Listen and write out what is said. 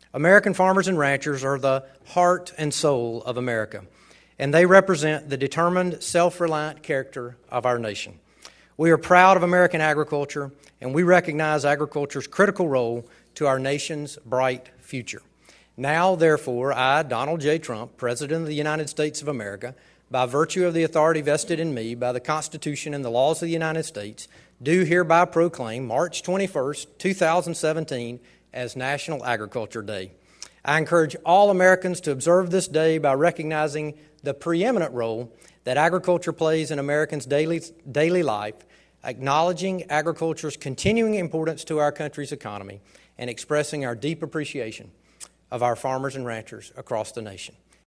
American farmers and ranchers are the heart and soul of America, and they represent the determined, self-reliant character of our nation. We are proud of American agriculture, and we recognize agriculture's critical role to our nation's bright future. Now, therefore, I, Donald J. Trump, President of the United States of America, by virtue of the authority vested in me by the Constitution and the laws of the United States, do hereby proclaim March 21st, 2017 as National Agriculture Day. I encourage all Americans to observe this day by recognizing the preeminent role that agriculture plays in Americans' daily life, acknowledging agriculture's continuing importance to our country's economy, and expressing our deep appreciation of our farmers and ranchers across the nation.